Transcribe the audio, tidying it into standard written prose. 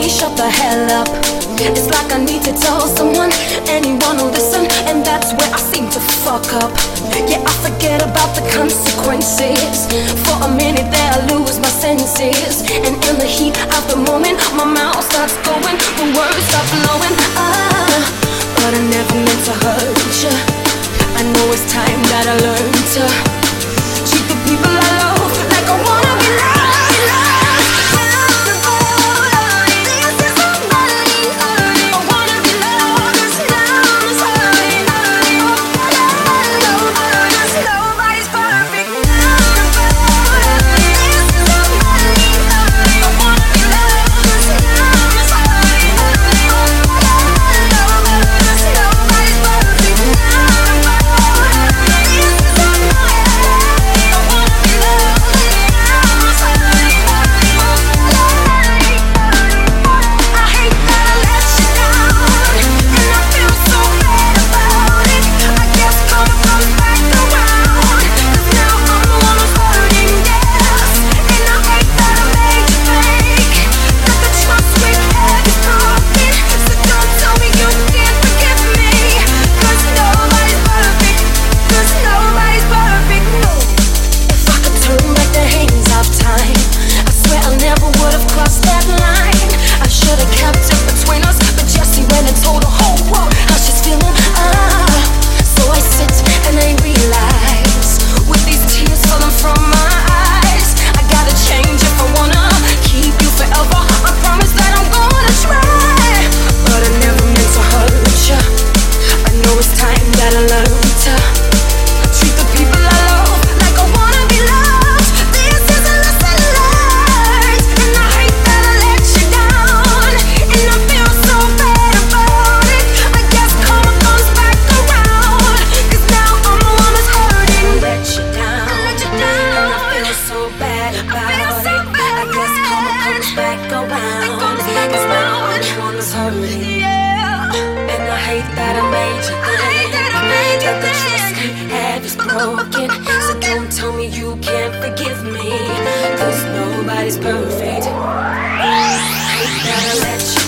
shut the hell up. It's like I need to tell someone, anyone will listen, and that's where I seem to fuck up. Yeah, I forget about the consequences. For a minute there I lose my senses, and in the heat of the moment my mouth starts going, the words start flowing. But I never meant to hurt you. I know it's time that I learn to treat the people I love like I wanna be loved. And I hate that I made you think that the trust we had is broken. So don't tell me you can't forgive me, 'cause nobody's perfect. I hate that I let you